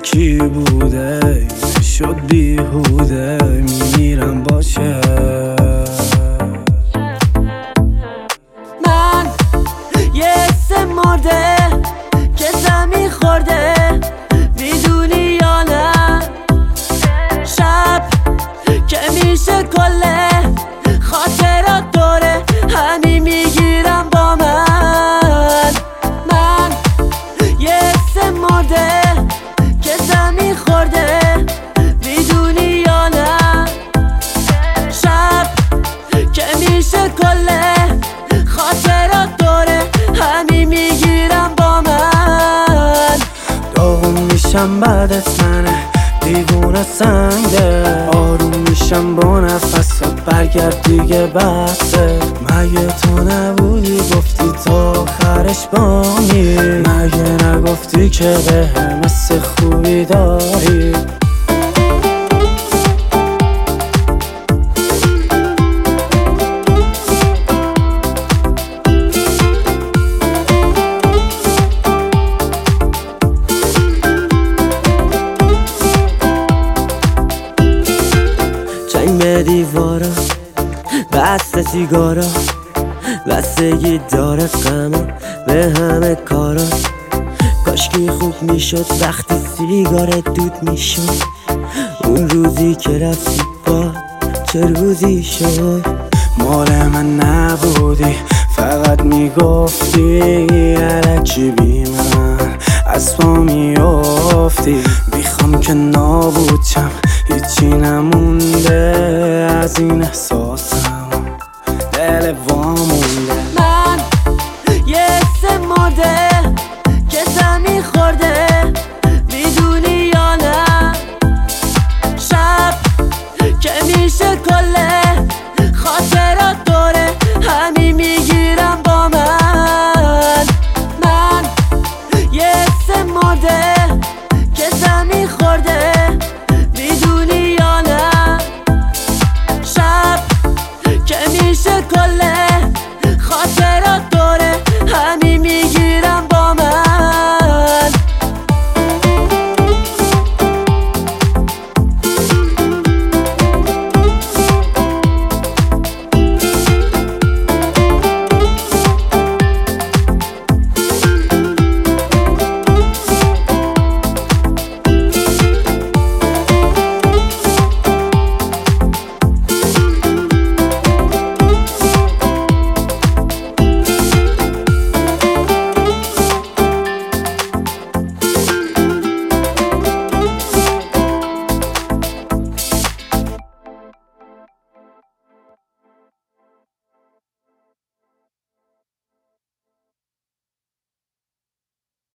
کی بوده شد بیهوده میمیرم باشه. من یه حس مرده که زمین خورده، میدونی یا نه؟ شب که میشه کله خاطرات دوره همین میگیرم با من. من یه حس مرده که زمین خورده، میدونی یا نه؟ شب که میشه کله خاطرات دوره همین میگیرم با من. داغون میشم بعدت منه دیوونه سنگه، آروم میشم با نفست برگرد دیگه بسه. مگه تو نبودی گفتی تا آخرش بامی؟ مگه نگفتی که به هم حس خوبی داری؟ جنگ به دیوارا بسته سیگارا، بستگی داره غمم به همه کارا. کاشکی خوب میشد وقتی سیگارت دود میشد، اون روزی که رفتی با چه روزی شد؟ مال من نبودی فقط میگفتی الکی بی من از پا میافتی. میخوام که نابود شم هیچی نمونده از این احساسم، دل وام